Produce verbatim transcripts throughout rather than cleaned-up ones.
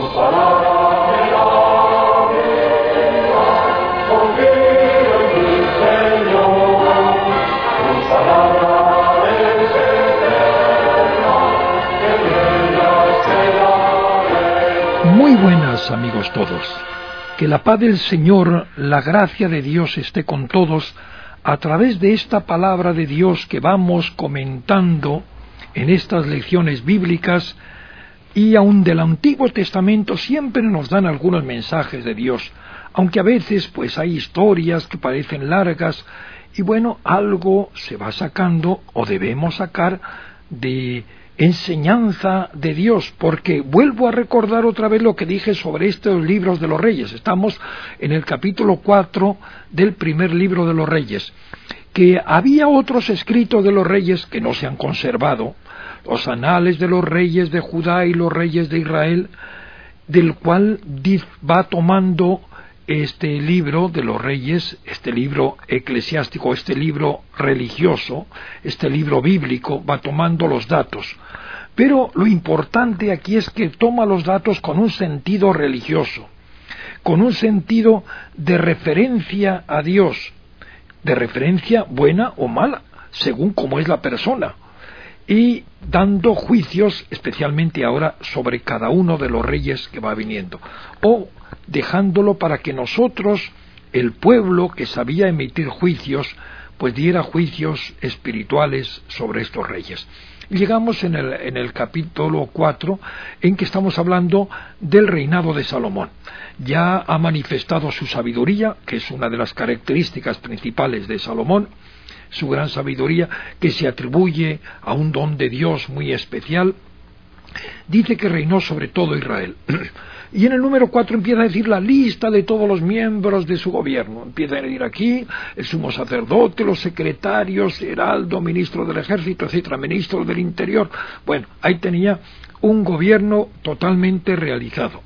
Muy buenas, amigos todos. Que la paz del Señor, la gracia de Dios esté con todos a través de esta palabra de Dios que vamos comentando en estas lecciones bíblicas, y aun del Antiguo Testamento siempre nos dan algunos mensajes de Dios, aunque a veces pues hay historias que parecen largas, y bueno, algo se va sacando o debemos sacar de enseñanza de Dios, porque vuelvo a recordar otra vez lo que dije sobre estos libros de los Reyes. Estamos en el capítulo cuatro del primer libro de los Reyes, que había otros escritos de los Reyes que no se han conservado, los anales de los reyes de Judá y los reyes de Israel, del cual va tomando este libro de los Reyes, este libro eclesiástico, este libro religioso, este libro bíblico, va tomando los datos. Pero lo importante aquí es que toma los datos con un sentido religioso, con un sentido de referencia a Dios, de referencia buena o mala, según cómo es la persona, y dando juicios, especialmente ahora, sobre cada uno de los reyes que va viniendo, o dejándolo para que nosotros, el pueblo que sabía emitir juicios, pues diera juicios espirituales sobre estos reyes. Llegamos en el, en el capítulo cuatro, en que estamos hablando del reinado de Salomón. Ya ha manifestado su sabiduría, que es una de las características principales de Salomón, su gran sabiduría, que se atribuye a un don de Dios muy especial. Dice que reinó sobre todo Israel. Y en el número cuatro empieza a decir la lista de todos los miembros de su gobierno. Empieza a decir aquí el sumo sacerdote, los secretarios, heraldo, ministro del ejército, etcétera, ministro del interior. Bueno, ahí tenía un gobierno totalmente realizado.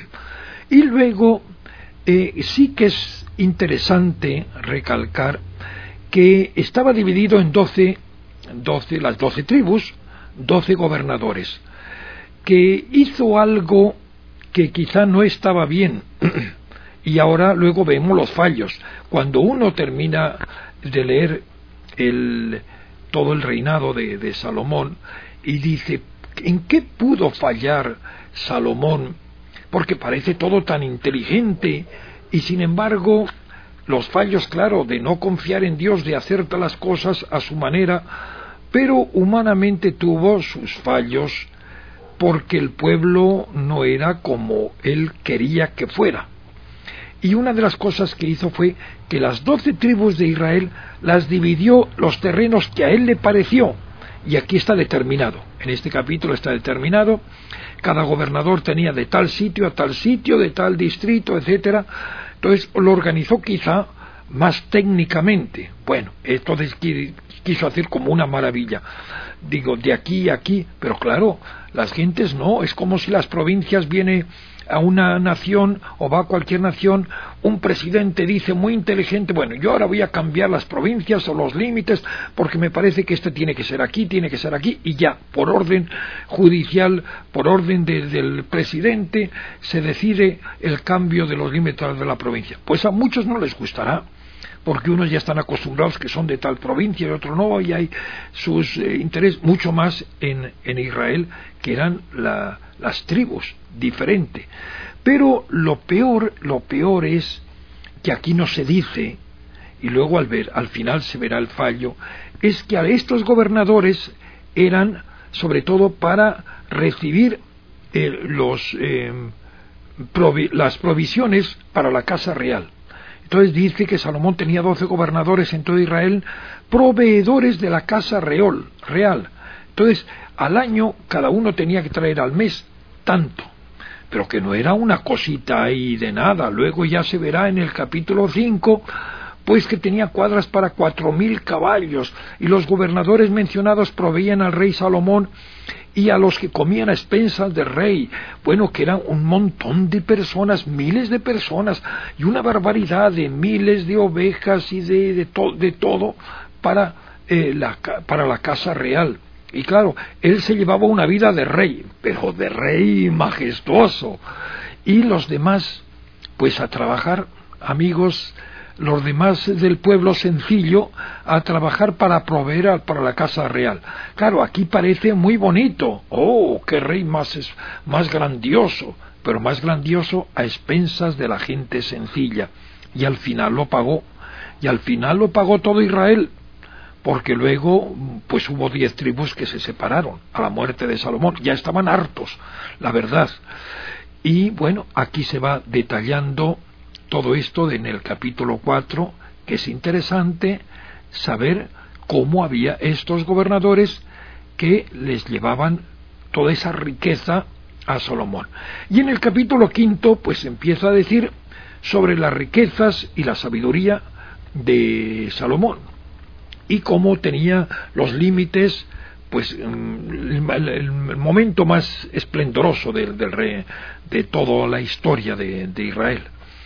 Y luego eh, sí que es interesante recalcar que estaba dividido en doce, doce, las doce tribus, doce gobernadores, que hizo algo que quizá no estaba bien, y ahora luego vemos los fallos. Cuando uno termina de leer el, todo el reinado de, de Salomón, y dice, ¿en qué pudo fallar Salomón? Porque parece todo tan inteligente, y sin embargo, los fallos, claro, de no confiar en Dios, de hacer todas las cosas a su manera, pero humanamente tuvo sus fallos, porque el pueblo no era como él quería que fuera. Y una de las cosas que hizo fue que las doce tribus de Israel las dividió los terrenos que a él le pareció, y aquí está determinado, en este capítulo está determinado, cada gobernador tenía de tal sitio a tal sitio, de tal distrito, etcétera. Entonces lo organizó quizá más técnicamente. Bueno, entonces quiso hacer como una maravilla. Digo, de aquí a aquí, pero claro, las gentes no, es como si las provincias viene a una nación o va a cualquier nación, un presidente dice muy inteligente, bueno, yo ahora voy a cambiar las provincias o los límites porque me parece que este tiene que ser aquí, tiene que ser aquí, y ya, por orden judicial, por orden de, del presidente, se decide el cambio de los límites de la provincia. Pues a muchos no les gustará, porque unos ya están acostumbrados que son de tal provincia y otros no, y hay sus eh, intereses, mucho más en, en Israel, que eran la, las tribus, diferente. Pero lo peor, lo peor es que aquí no se dice, y luego al ver, al final se verá el fallo, es que a estos gobernadores eran sobre todo para recibir eh, los, eh, provi- las provisiones para la casa real. Entonces dice que Salomón tenía doce gobernadores en todo Israel, proveedores de la casa real, real. Entonces, al año, cada uno tenía que traer al mes tanto, pero que no era una cosita ahí de nada. Luego ya se verá en el capítulo cinco, pues que tenía cuadras para cuatro mil caballos, y los gobernadores mencionados proveían al rey Salomón y a los que comían a expensas del rey, bueno, que eran un montón de personas, miles de personas, y una barbaridad de miles de ovejas y de, de, to, de todo para, eh, la, para la casa real. Y claro, él se llevaba una vida de rey, pero de rey majestuoso. Y los demás, pues a trabajar, amigos, los demás del pueblo sencillo, a trabajar para proveer para la casa real. Claro, aquí parece muy bonito. ¡Oh, qué rey más, es, más grandioso! Pero más grandioso a expensas de la gente sencilla. Y al final lo pagó. Y al final lo pagó todo Israel. Porque luego, pues hubo diez tribus que se separaron a la muerte de Salomón. Ya estaban hartos, la verdad. Y bueno, aquí se va detallando todo esto en el capítulo cuatro, que es interesante saber cómo había estos gobernadores que les llevaban toda esa riqueza a Salomón. Y en el capítulo quinto, pues empieza a decir sobre las riquezas y la sabiduría de Salomón y cómo tenía los límites, pues el, el, el momento más esplendoroso del, del rey, de toda la historia de, de Israel.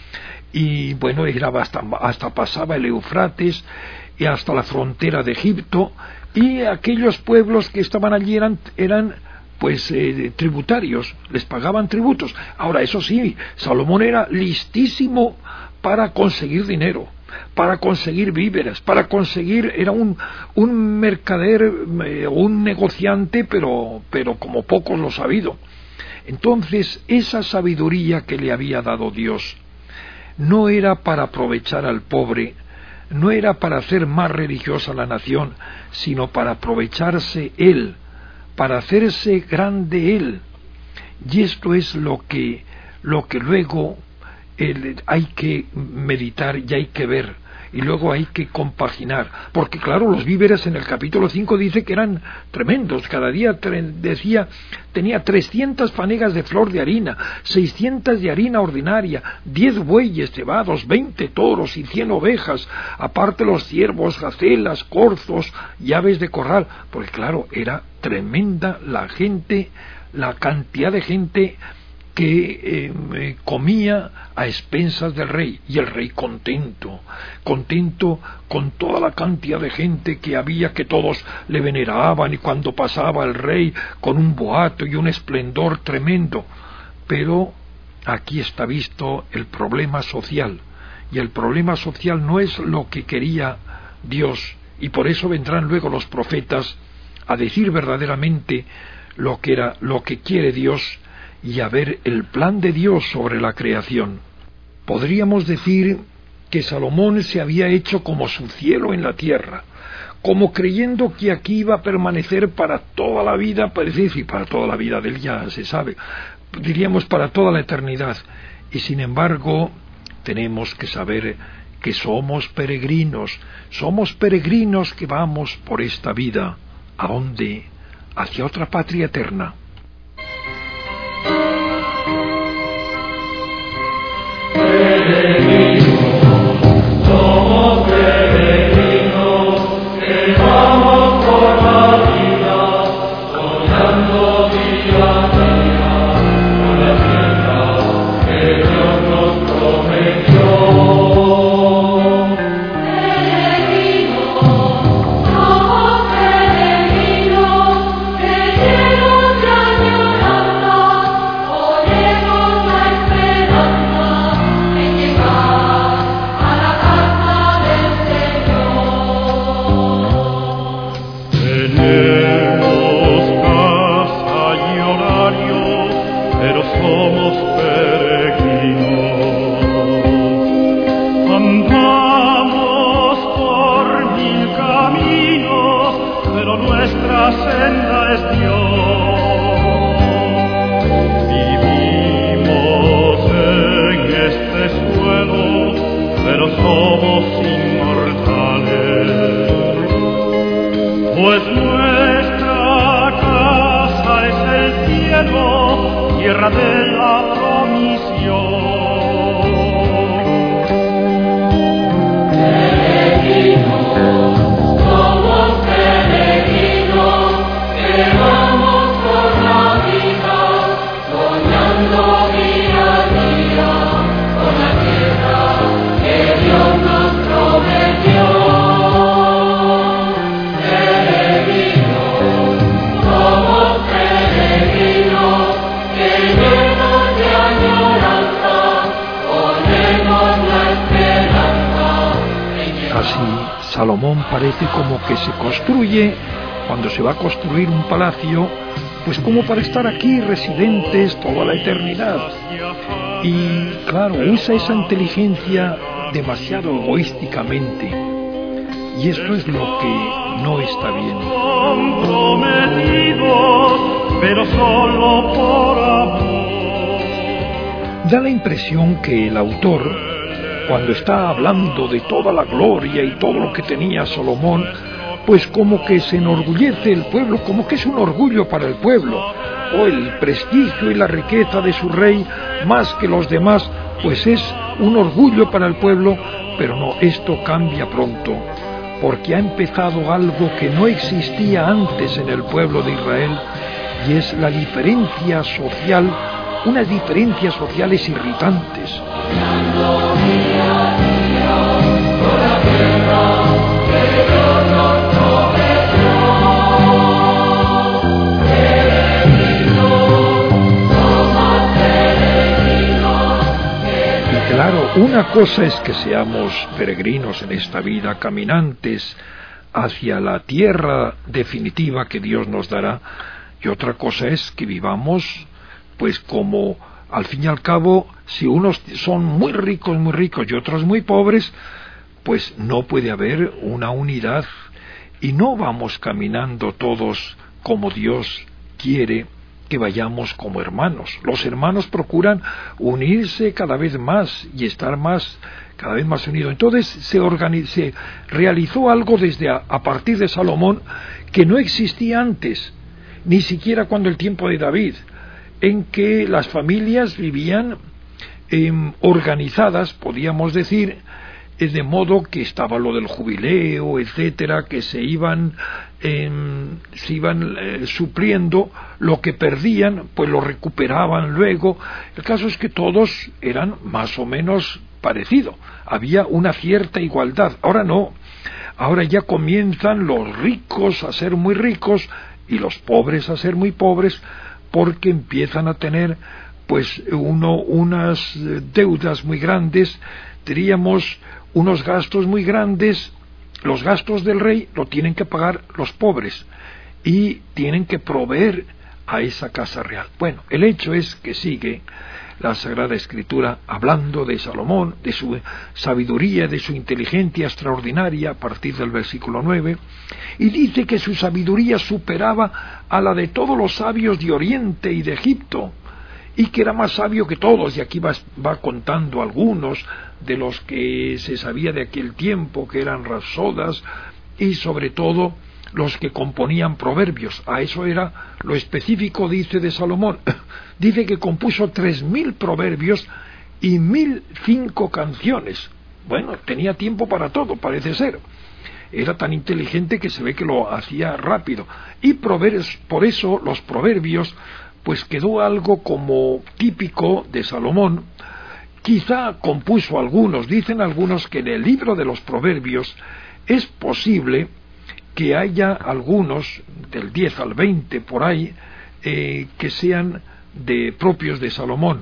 Y bueno, era hasta, hasta pasaba el Eufrates y hasta la frontera de Egipto, y aquellos pueblos que estaban allí eran, eran pues eh, tributarios, les pagaban tributos. Ahora, eso sí, Salomón era listísimo para conseguir dinero, para conseguir víveres, para conseguir, era un, un mercader, eh, un negociante, pero, pero como pocos lo sabido. Entonces, esa sabiduría que le había dado Dios no era para aprovechar al pobre, no era para hacer más religiosa la nación, sino para aprovecharse él, para hacerse grande él. Y esto es lo que, lo que luego el, hay que meditar y hay que ver, y luego hay que compaginar, porque claro, los víveres en el capítulo cinco dice que eran tremendos. Cada día tre- decía, tenía trescientas fanegas de flor de harina, seiscientas de harina ordinaria, diez bueyes cebados, veinte toros y cien ovejas, aparte los ciervos, gacelas, corzos y aves de corral, porque claro, era tremenda la gente, la cantidad de gente que eh, comía a expensas del rey, y el rey contento, contento con toda la cantidad de gente que había, que todos le veneraban, y cuando pasaba el rey con un boato y un esplendor tremendo. Pero aquí está visto el problema social, y el problema social no es lo que quería Dios, y por eso vendrán luego los profetas a decir verdaderamente lo que era, lo que quiere Dios, y a ver el plan de Dios sobre la creación. Podríamos decir que Salomón se había hecho como su cielo en la tierra, como creyendo que aquí iba a permanecer para toda la vida, parece decir, para toda la vida de él ya se sabe, diríamos para toda la eternidad. Y sin embargo, tenemos que saber que somos peregrinos, somos peregrinos que vamos por esta vida. ¿A dónde? Hacia otra patria eterna. Somos peregrinos que vamos por la vida, soñando día a día con la tierra que Dios nos prometió. Peregrinos, somos peregrinos que llenos de añoranza, ponemos la esperanza en llegar a la casa del Señor. Tenemos casa y horario, pero somos peregrinos. Andamos por mil caminos, pero nuestra senda es Dios. Vivimos en este suelo, pero somos inmortales, pues nuestra casa es el cielo, tierra de la promisión. Somos peregrinos que vamos por la vida, soñando día a día con la tierra que Dios nos prometió. Peregrinos, así, Salomón parece como que se construye, cuando se va a construir un palacio, pues como para estar aquí residentes toda la eternidad. Y claro, usa esa inteligencia demasiado egoísticamente. Y esto es lo que no está bien. Pero solo por amor. Da la impresión que el autor, cuando está hablando de toda la gloria y todo lo que tenía Salomón, pues como que se enorgullece el pueblo, como que es un orgullo para el pueblo, o el prestigio y la riqueza de su rey, más que los demás, pues es un orgullo para el pueblo, pero no, esto cambia pronto, porque ha empezado algo que no existía antes en el pueblo de Israel, y es la diferencia social, unas diferencias sociales irritantes. Y claro, una cosa es que seamos peregrinos en esta vida, caminantes hacia la tierra definitiva que Dios nos dará, y otra cosa es que vivamos pues como, al fin y al cabo, si unos son muy ricos, muy ricos y otros muy pobres, pues no puede haber una unidad y no vamos caminando todos como Dios quiere que vayamos como hermanos. Los hermanos procuran unirse cada vez más y estar más, cada vez más unidos. Entonces se, organiz- se realizó algo desde a, a partir de Salomón que no existía antes, ni siquiera cuando el tiempo de David, en que las familias vivían eh, organizadas, podíamos decir, eh, de modo que estaba lo del jubileo, etcétera, que se iban, eh, se iban eh, supliendo lo que perdían, pues lo recuperaban luego. El caso es que todos eran más o menos parecidos, había una cierta igualdad. Ahora no, ahora ya comienzan los ricos a ser muy ricos y los pobres a ser muy pobres, porque empiezan a tener pues uno unas deudas muy grandes, diríamos unos gastos muy grandes. Los gastos del rey lo tienen que pagar los pobres y tienen que proveer a esa casa real. Bueno, el hecho es que sigue la Sagrada Escritura hablando de Salomón, de su sabiduría, de su inteligencia extraordinaria a partir del versículo nueve, y dice que su sabiduría superaba a la de todos los sabios de Oriente y de Egipto, y que era más sabio que todos, y aquí va, va contando algunos de los que se sabía de aquel tiempo, que eran rapsodas, y sobre todo los que componían proverbios. A eso era lo específico, dice, de Salomón. Dice que compuso tres mil proverbios y mil cinco canciones. Bueno, tenía tiempo para todo, parece ser. Era tan inteligente que se ve que lo hacía rápido. Y proverbios, por eso los proverbios, pues quedó algo como típico de Salomón. Quizá compuso algunos, dicen algunos que en el libro de los proverbios es posible que haya algunos, del diez al veinte por ahí, eh, que sean de propios de Salomón.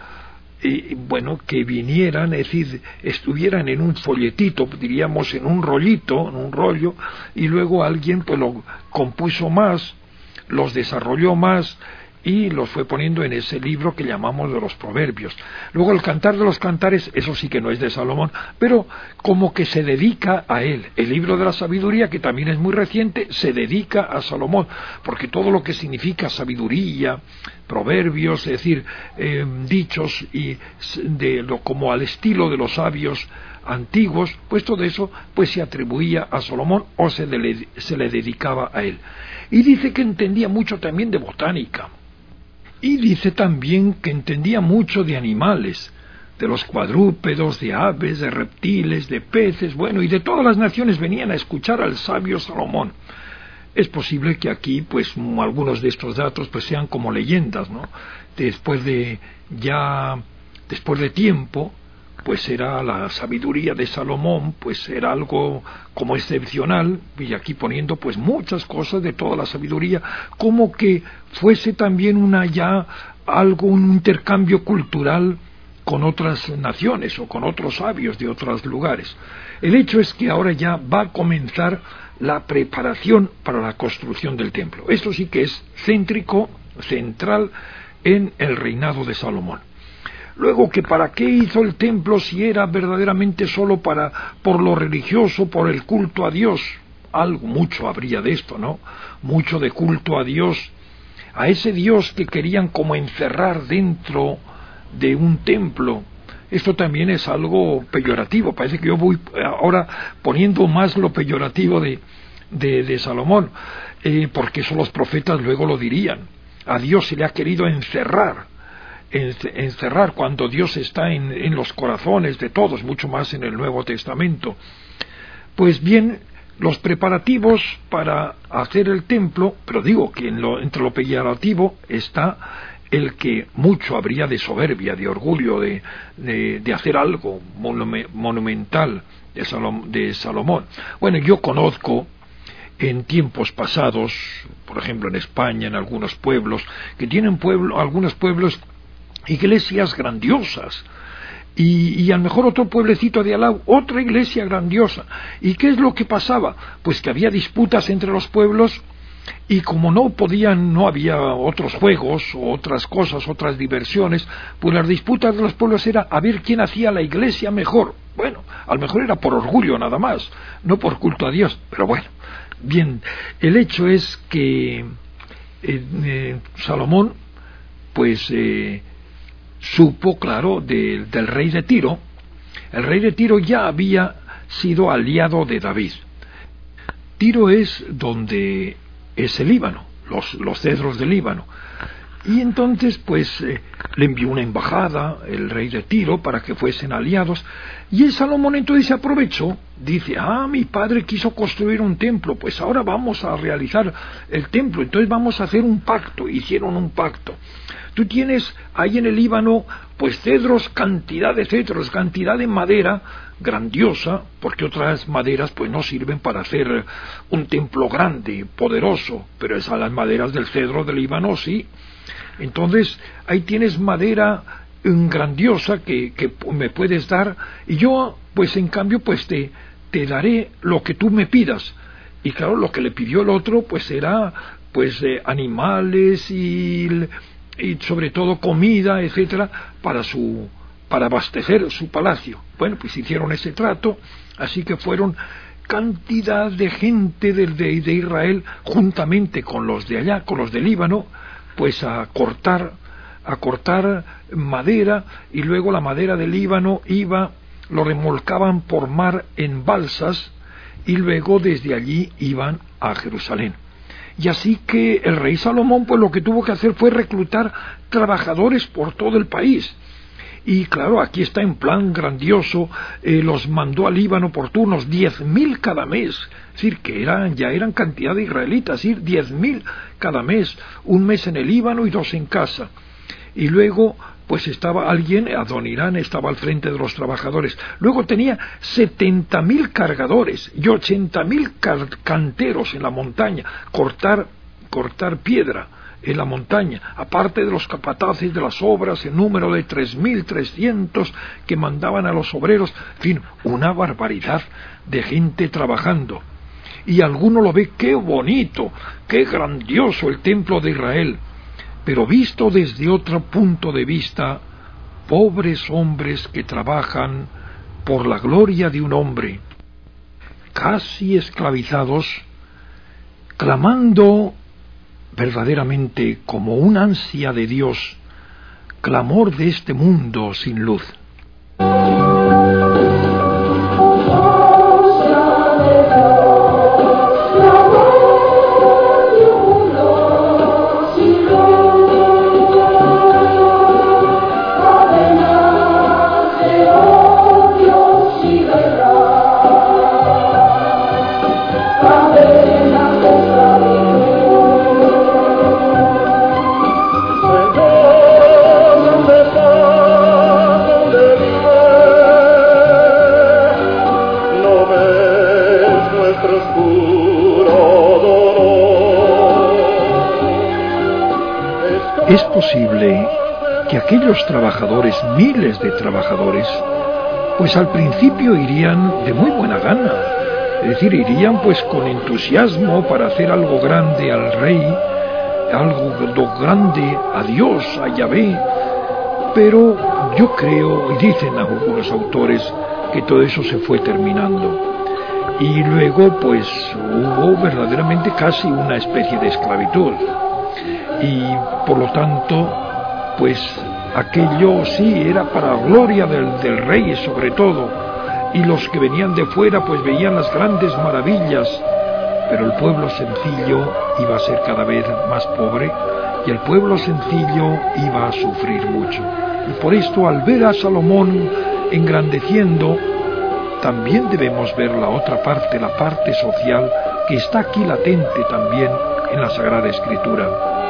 Y bueno, que vinieran, es decir, estuvieran en un folletito, diríamos en un rollito, en un rollo, y luego alguien pues lo compuso más, los desarrolló más, y los fue poniendo en ese libro que llamamos de los proverbios. Luego el Cantar de los Cantares, eso sí que no es de Salomón, pero como que se dedica a él. El libro de la sabiduría, que también es muy reciente, se dedica a Salomón, porque todo lo que significa sabiduría, proverbios, es decir, eh, dichos y de lo, como al estilo de los sabios antiguos, pues todo eso pues se atribuía a Salomón o se le, se le dedicaba a él. Y dice que entendía mucho también de botánica. Y dice también que entendía mucho de animales, de los cuadrúpedos, de aves, de reptiles, de peces, bueno, y de todas las naciones venían a escuchar al sabio Salomón. Es posible que aquí, pues, algunos de estos datos, pues, sean como leyendas, ¿no? Después de ya, después de tiempo, pues era la sabiduría de Salomón, pues era algo como excepcional, y aquí poniendo pues muchas cosas de toda la sabiduría, como que fuese también una ya algo, un intercambio cultural con otras naciones o con otros sabios de otros lugares. El hecho es que ahora ya va a comenzar la preparación para la construcción del templo. Esto sí que es céntrico, central en el reinado de Salomón. Luego, que para qué hizo el templo si era verdaderamente solo para, por lo religioso, por el culto a Dios. Algo, mucho habría de esto, ¿no? Mucho de culto a Dios, a ese Dios que querían como encerrar dentro de un templo. Esto también es algo peyorativo. Parece que yo voy ahora poniendo más lo peyorativo de, de, de Salomón, eh, porque eso los profetas luego lo dirían. A Dios se le ha querido encerrar, encerrar cuando Dios está en, en los corazones de todos, mucho más en el Nuevo Testamento. Pues bien, los preparativos para hacer el templo, pero digo que en lo, entre lo peyorativo está el que mucho habría de soberbia, de orgullo, de, de, de hacer algo monumental de, Salom, de Salomón. Bueno, yo conozco en tiempos pasados, por ejemplo en España, en algunos pueblos, que tienen pueblo, algunos pueblos iglesias grandiosas, y, y a lo mejor otro pueblecito de al lado, otra iglesia grandiosa. ¿Y qué es lo que pasaba? Pues que había disputas entre los pueblos, y como no podían, no había otros juegos, o otras cosas, otras diversiones, pues las disputas de los pueblos era a ver quién hacía la iglesia mejor. Bueno, a lo mejor era por orgullo nada más, no por culto a Dios, pero bueno. Bien, el hecho es que eh, eh, Salomón, pues, eh, supo, claro, de, del rey de Tiro. El rey de Tiro ya había sido aliado de David. Tiro es donde es el Líbano, los, los cedros del Líbano. Y entonces, pues, eh, le envió una embajada, el rey de Tiro, para que fuesen aliados. Y el Salomón entonces se aprovechó, dice, ah, mi padre quiso construir un templo, pues ahora vamos a realizar el templo, entonces vamos a hacer un pacto. Hicieron un pacto. Tú tienes ahí en el Líbano, pues, cedros, cantidad de cedros, cantidad de madera grandiosa, porque otras maderas pues no sirven para hacer un templo grande, poderoso, pero esas las maderas del cedro del Líbano sí. Entonces ahí tienes madera um, grandiosa que, que me puedes dar, y yo pues en cambio pues te, te daré lo que tú me pidas. Y claro, lo que le pidió el otro pues era pues eh, animales y, y sobre todo comida, etcétera, para su para abastecer su palacio. Bueno, pues hicieron ese trato, así que fueron cantidad de gente de, de, de Israel, juntamente con los de allá, con los del Líbano, pues a cortar, a cortar madera, y luego la madera del Líbano iba, lo remolcaban por mar en balsas, y luego desde allí iban a Jerusalén. Y así que el rey Salomón, pues lo que tuvo que hacer fue reclutar trabajadores por todo el país. Y claro, aquí está en plan grandioso, eh, los mandó al Líbano por turnos, diez mil cada mes, es decir, que eran, ya eran cantidad de israelitas, es decir, diez mil cada mes, un mes en el Líbano y dos en casa. Y luego, pues estaba alguien, Adonirán estaba al frente de los trabajadores. Luego tenía setenta mil cargadores y ochenta mil canteros en la montaña, cortar, cortar piedra en la montaña, aparte de los capataces de las obras, en número de tres mil trescientos que mandaban a los obreros, en fin, una barbaridad de gente trabajando. Y alguno lo ve, qué bonito, qué grandioso el templo de Israel, pero visto desde otro punto de vista, pobres hombres que trabajan por la gloria de un hombre, casi esclavizados, clamando verdaderamente como un ansia de Dios, clamor de este mundo sin luz. Es posible que aquellos trabajadores, miles de trabajadores, pues al principio irían de muy buena gana, es decir, irían pues con entusiasmo para hacer algo grande al rey, algo grande a Dios, a Yahvé, pero yo creo, y dicen algunos autores, que todo eso se fue terminando. Y luego pues hubo verdaderamente casi una especie de esclavitud. Y por lo tanto, pues aquello sí era para gloria del, del rey sobre todo. Y los que venían de fuera pues veían las grandes maravillas. Pero el pueblo sencillo iba a ser cada vez más pobre y el pueblo sencillo iba a sufrir mucho. Y por esto, al ver a Salomón engrandeciendo, también debemos ver la otra parte, la parte social, que está aquí latente también en la Sagrada Escritura.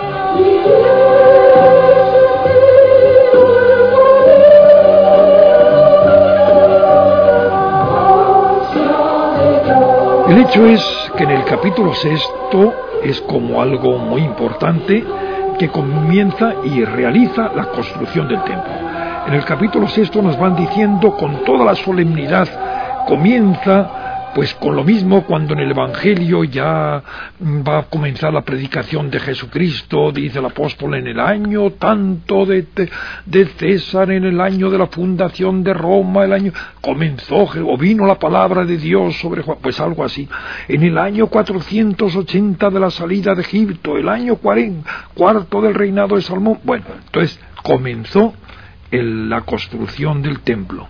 El hecho es que en el capítulo sexto es como algo muy importante que comienza y realiza la construcción del templo. En el capítulo sexto nos van diciendo con toda la solemnidad, comienza pues con lo mismo cuando en el Evangelio ya va a comenzar la predicación de Jesucristo, dice el apóstol, en el año tanto de, de César, en el año de la fundación de Roma, el año comenzó o vino la palabra de Dios sobre Juan, pues algo así, en el año cuatrocientos ochenta de la salida de Egipto, el año cuarenta, cuarto del reinado de Salomón. Bueno, entonces comenzó el, la construcción del templo.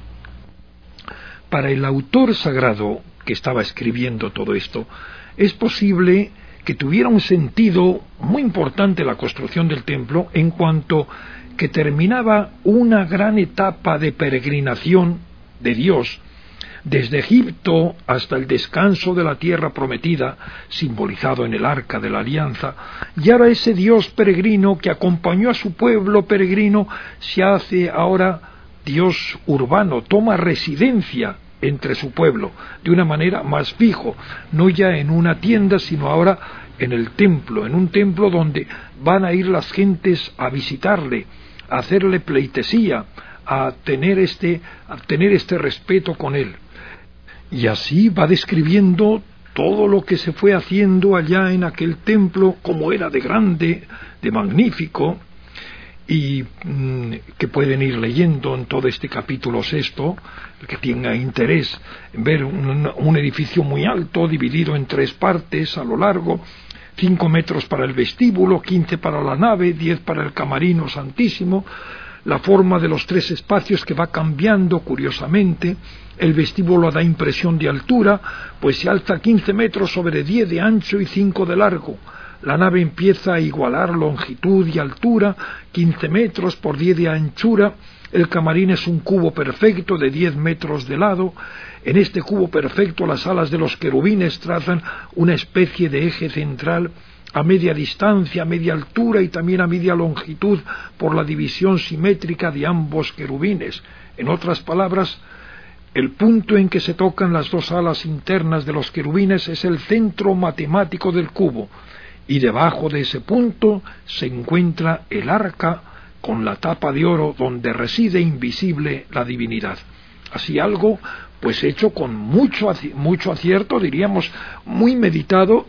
Para el autor sagrado que estaba escribiendo todo esto, es posible que tuviera un sentido muy importante la construcción del templo, en cuanto que terminaba una gran etapa de peregrinación de Dios, desde Egipto hasta el descanso de la tierra prometida, simbolizado en el arca de la alianza, y ahora ese Dios peregrino que acompañó a su pueblo peregrino se hace ahora Dios urbano, toma residencia entre su pueblo, de una manera más fijo, no ya en una tienda, sino ahora en el templo, en un templo donde van a ir las gentes a visitarle, a hacerle pleitesía, a tener este, a tener este respeto con él. Y así va describiendo todo lo que se fue haciendo allá en aquel templo, como era de grande, de magnífico, y mmm, que pueden ir leyendo en todo este capítulo sexto, el que tenga interés en ver un, un edificio muy alto, dividido en tres partes a lo largo, cinco metros para el vestíbulo, quince para la nave, diez para el camarino santísimo, la forma de los tres espacios que va cambiando curiosamente. El vestíbulo da impresión de altura, pues se alza quince metros sobre diez de ancho y cinco de largo. La nave empieza a igualar longitud y altura, quince metros por diez de anchura. El camarín es un cubo perfecto de diez metros de lado. En este cubo perfecto las alas de los querubines trazan una especie de eje central a media distancia, a media altura y también a media longitud por la división simétrica de ambos querubines. En otras palabras, el punto en que se tocan las dos alas internas de los querubines es el centro matemático del cubo. Y debajo de ese punto se encuentra el arca con la tapa de oro donde reside invisible la divinidad. Así algo, pues hecho con mucho, mucho acierto, diríamos, muy meditado,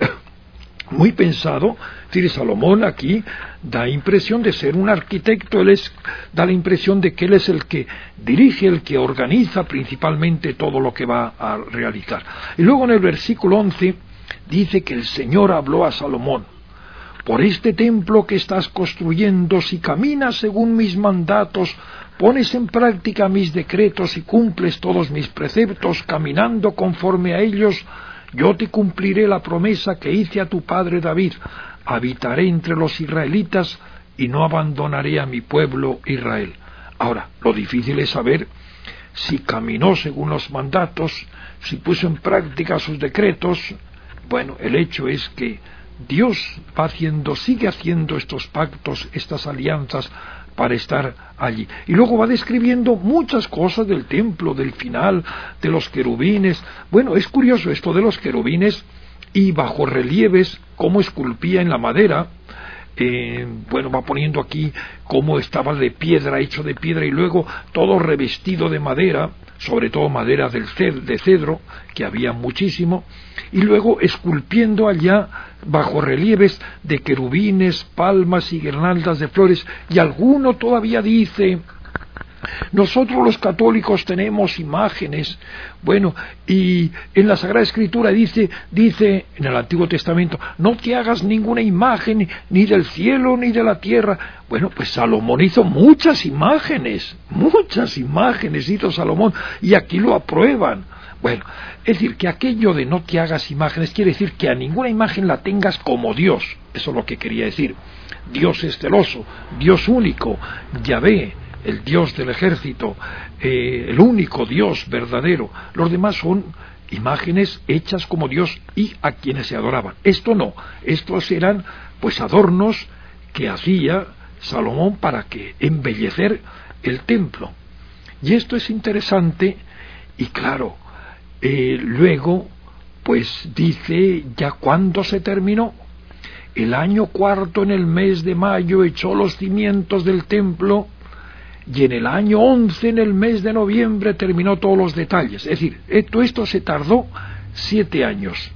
muy pensado. Es decir, Salomón aquí da impresión de ser un arquitecto, él es, da la impresión de que él es el que dirige, el que organiza principalmente todo lo que va a realizar. Y luego en el versículo once dice que el Señor habló a Salomón: por este templo que estás construyendo, si caminas según mis mandatos, pones en práctica mis decretos y cumples todos mis preceptos, caminando conforme a ellos, yo te cumpliré la promesa que hice a tu padre David: habitaré entre los israelitas y no abandonaré a mi pueblo Israel. Ahora, lo difícil es saber si caminó según los mandatos, si puso en práctica sus decretos. Bueno, el hecho es que Dios va haciendo, sigue haciendo estos pactos, estas alianzas para estar allí. Y luego va describiendo muchas cosas del templo, del final, de los querubines. Bueno, es curioso esto de los querubines y bajorrelieves, cómo esculpía en la madera eh, bueno, va poniendo aquí cómo estaba de piedra, hecho de piedra, y luego todo revestido de madera, sobre todo madera del ced- de cedro, que había muchísimo, y luego esculpiendo allá bajo relieves de querubines, palmas y guirnaldas de flores, y alguno todavía dice: nosotros los católicos tenemos imágenes. Bueno, y en la Sagrada Escritura dice, dice en el Antiguo Testamento: no te hagas ninguna imagen ni del cielo ni de la tierra. Bueno, pues Salomón hizo muchas imágenes, muchas imágenes hizo Salomón, y aquí lo aprueban. Bueno, es decir, que aquello de no te hagas imágenes quiere decir que a ninguna imagen la tengas como Dios. Eso es lo que quería decir. Dios es celoso, Dios único, Yahvé, el Dios del ejército, eh, el único Dios verdadero. Los demás son imágenes hechas como Dios y a quienes se adoraban. Esto no, estos eran pues adornos que hacía Salomón para que embellecer el templo. Y esto es interesante, y claro, eh, luego pues dice ya cuándo se terminó. El año cuarto, en el mes de mayo, echó los cimientos del templo, y en el año once, en el mes de noviembre, terminó todos los detalles. Es decir, esto, esto se tardó siete años.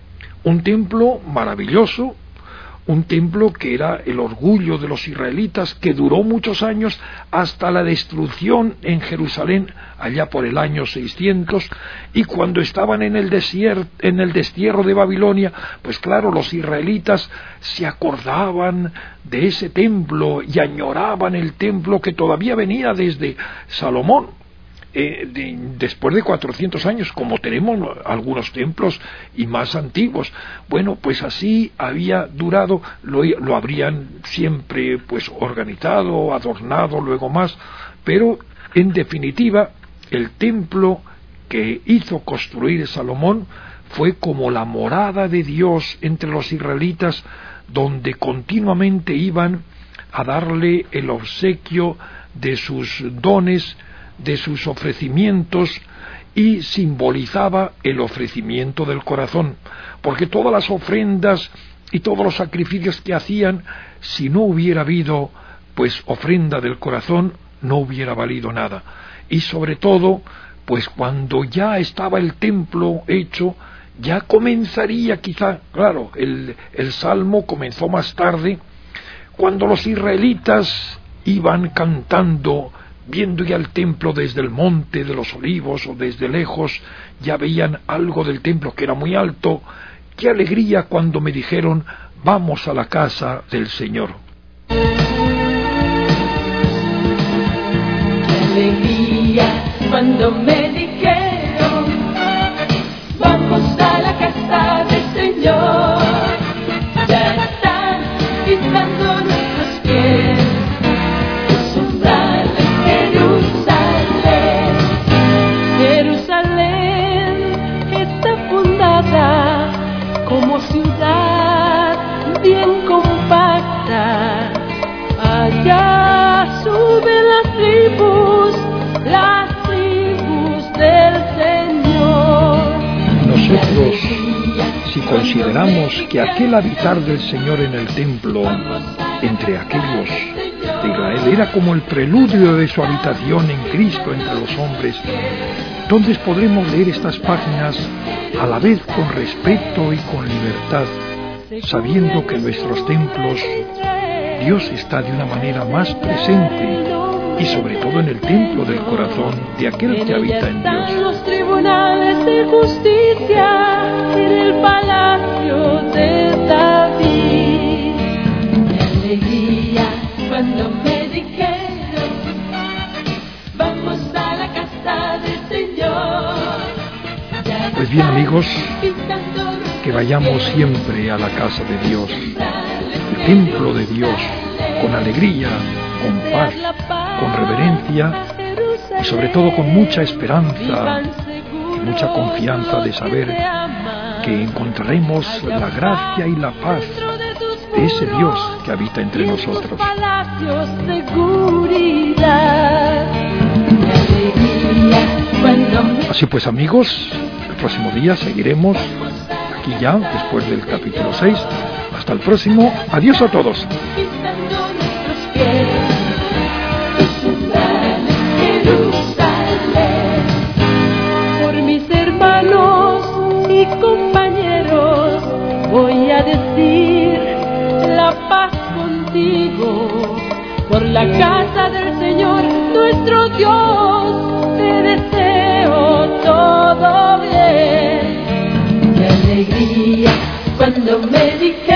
Un templo maravilloso, un templo que era el orgullo de los israelitas, que duró muchos años hasta la destrucción en Jerusalén, allá por el año seiscientos, y cuando estaban en el desierto, en el destierro de Babilonia, pues claro, los israelitas se acordaban de ese templo y añoraban el templo que todavía venía desde Salomón. Eh, de, después de cuatrocientos años, como tenemos algunos templos y más antiguos. Bueno, pues así había durado, lo, lo habrían siempre pues organizado, adornado luego más, pero en definitiva el templo que hizo construir Salomón fue como la morada de Dios entre los israelitas, donde continuamente iban a darle el obsequio de sus dones, de sus ofrecimientos, y simbolizaba el ofrecimiento del corazón, porque todas las ofrendas y todos los sacrificios que hacían, si no hubiera habido pues ofrenda del corazón, no hubiera valido nada. Y sobre todo, pues cuando ya estaba el templo hecho, ya comenzaría quizá, claro, el, el salmo comenzó más tarde, cuando los israelitas iban cantando, viendo ya el templo desde el monte de los olivos o desde lejos, ya veían algo del templo que era muy alto. Qué alegría cuando me dijeron: vamos a la casa del Señor. Qué alegría cuando me dijeron: vamos a la casa del Señor. Ya están pisando nuestros pies. Como ciudad bien compacta, allá suben las tribus, las tribus del Señor. Nosotros, si consideramos que aquel habitar del Señor en el templo, entre aquellos de Israel, era como el preludio de su habitación en Cristo entre los hombres, entonces podremos leer estas páginas a la vez con respeto y con libertad, sabiendo que en nuestros templos Dios está de una manera más presente, y sobre todo en el templo del corazón de aquel que habita en Dios. En los tribunales de justicia, en el palacio de David. Qué alegría cuando me dijeron: vamos a la casa del Señor. Pues bien, amigos, que vayamos siempre a la casa de Dios, el templo de Dios, con alegría, con paz, con reverencia y sobre todo con mucha esperanza y mucha confianza de saber que encontraremos la gracia y la paz de ese Dios que habita entre nosotros. Así pues, amigos, el próximo día seguiremos aquí ya, después del capítulo seis, Hasta el próximo. Adiós a todos. Pisando nuestros pies, Jerusalén. Por mis hermanos y compañeros voy a decir la paz contigo. Por la casa del Señor nuestro Dios te deseo todo bien. Qué alegría cuando me dije